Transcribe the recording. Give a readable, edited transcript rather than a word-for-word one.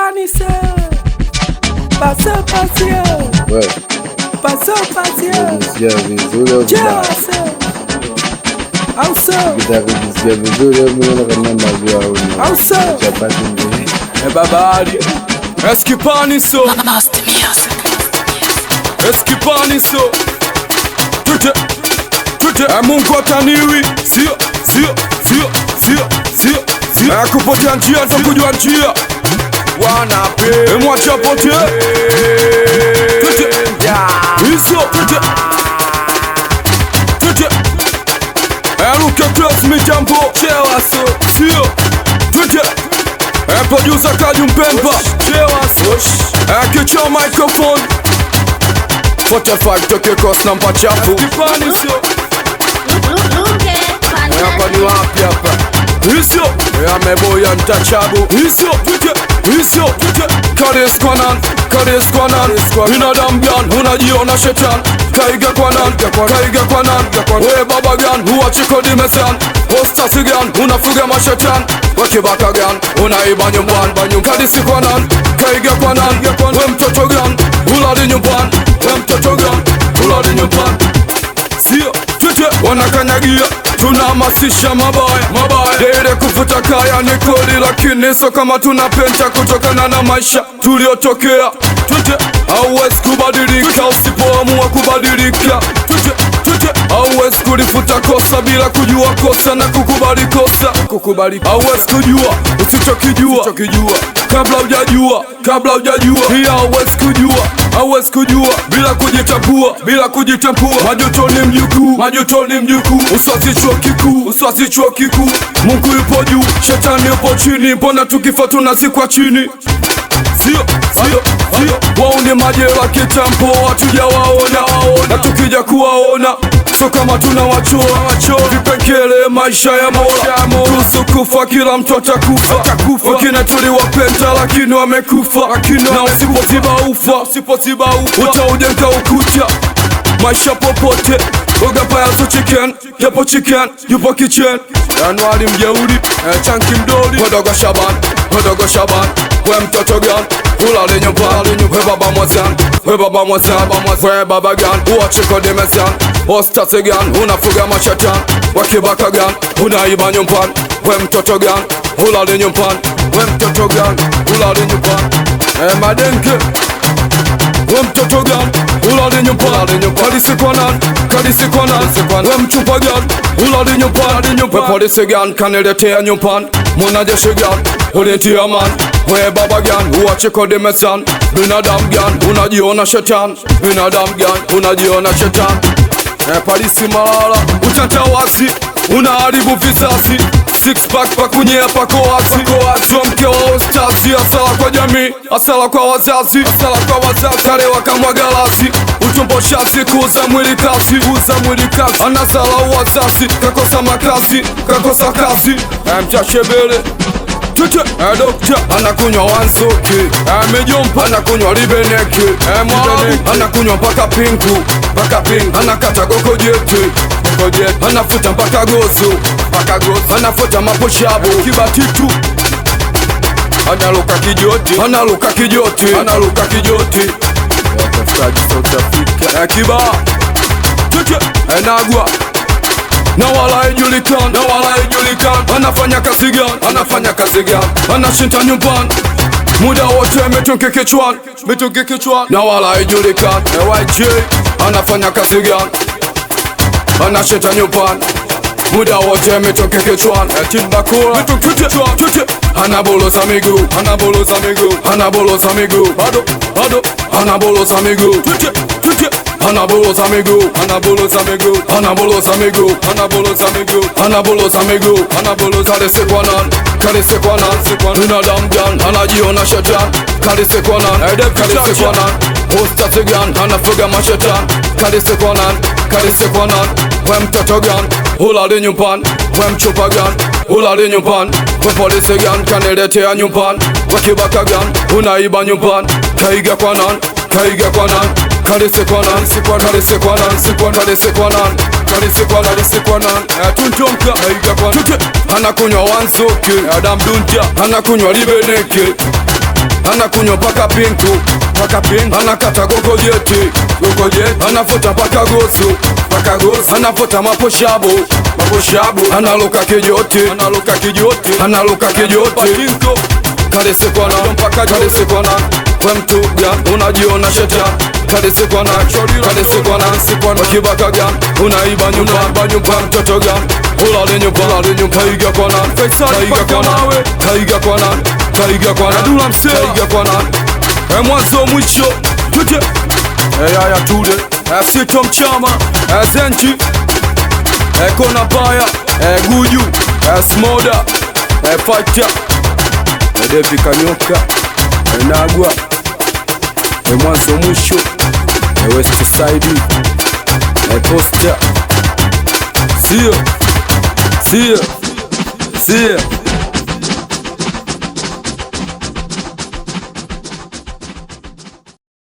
Panisse. Passe. Ouais. Passe. Eskipaniso. Tute. Mungu ataniwi. Sio. Kupotea njia za kujua njia. Wanape mwacha pote. Tute. Iso. Tute. Eruke cross mi jambo. Chewa so. Sio. Tute. Producer Kaju Mpemba. Chewa so. Kicho microphone. 45 toke cross namba chafu. Kipaniso. Hapa ni wapi hapa? Isyo ameboya ntachabu. Isyo Kades kwanan binadamu gan unajiona shetan. Kaiga kwanan we baba gan huwachi kodi mesan. Hostasi gan unafuga mashetan. Wakibaka gan unaiba nyumbani. Kadisi kwanan kaiga kwanan we mtoto gan uladi nyumbani. Sio wanakanyagia tunahamasisha mabaya Dere kufuta kaya ni kodi lakini so kama tunapenda kutokana na maisha tuliotokea. Hauwezi kubadilika usipoamua kubadilika. Hauwezi kulifuta kosa bila kujua kosa na kukubali kosa. Hauwezi kujua usichokijua kabla hujajua. Pia hauwezi kujua bila kujitambua. Majuto ni mjukuu. Uswazi chuo kikuu. Mungu yupo juu, shetani yupo chini. Mbona tukifa tunazikwa chini? Sio wao ni majela kitambo hatujawaona. Na tukija kuwaona so kama tunawachoa vipengele maisha ya Mola. Kuhusu kufa kila mtu atakufa. Wengine tuliwapenda lakini wamekufa. Na usipoziba ufa utaujenga ukuta. Maisha popote ogapa yaso chicken. Yapo chicken yupo kitchen. Januari mjeuri chanki mdoli. Wadogo Shaban we mtoto gan ulale nyumbani. We baba mwazan we baba gan uwachi kodi mesan. Hostasi gan unafuga mashatan. Wakibaka gan unaiba nyumbani. We mtoto gan ulale nyumbani. Madenke we mtoto gan ulale nyumbani. Kadisi kwanan we mchupa gan ulale nyumbani. We polisi gan kaniletea nyumbani. Mwanajeshi gan ulitia man. We baba gan uwachi kodi mesan. Binadamu gan unajiona shetan. Polisi malala utantawazi unaharibu visasi. Six pack pakunyea pako wazi. Mke wa ostasi asala kwa jamii. Asala kwa wazazi. Kale wakamwaga lazi. Utumbo shasi kuuza mwili kasi. Anasala uwazasi. Kakosa makasi. Kakosa kasi. Mchashebele Dokta anakunywa wansoki. Mejompa anakunywa libeneki. Mwarabu anakunywa mpaka pinku. Anakata goko jeti. Anafuta mpaka gozo. Anafuta maposhabu. Kibatitu analuka kijoti. Watafutaji South Africa. Kiba enagwa na wala haijulikan. Anafanya kazi gani? Anashinda nyumbani muda wote metungi kichwani. Na wala haijulikan. YJ anafanya kazi gani? Anashinda nyumbani muda wote metungi kichwani. Timbakula anaboloza miguu. Bado anaboloza miguu. Kadisi kwanan binadamu gan anajiona shetan. Kadisi kwanan hostasi gan anafuga mashetan. Kadisi kwanan we mtoto gan ulale nyumbani. We mchupa gan ulale nyumbani. We polisi gan kaniletea nyumbani. Wakibaka gan unaiba nyumbani. Kaiga kwanan Kadisi kwanan tuntomka anakunywa wansoki. Adam Dunja anakunywa libeneke. anakunywa paka pintu, anakata gogojeti, anafuta paka gosu, anafuta maposhabu, analuka kijoti, analuka kijoti. Kalisi kwana kwa mtuga unajiona sheta. Kalisi kwana wakibaka gam unaiba nyumba mtoto gam ulale nyumba kaiga kwana mwanzo mwisho tuje yaya tude sito mchama zenchi kona baya guju smoda fighter Devi Kanyoka Nagwa mwanzo mwisho West Side Poster Sio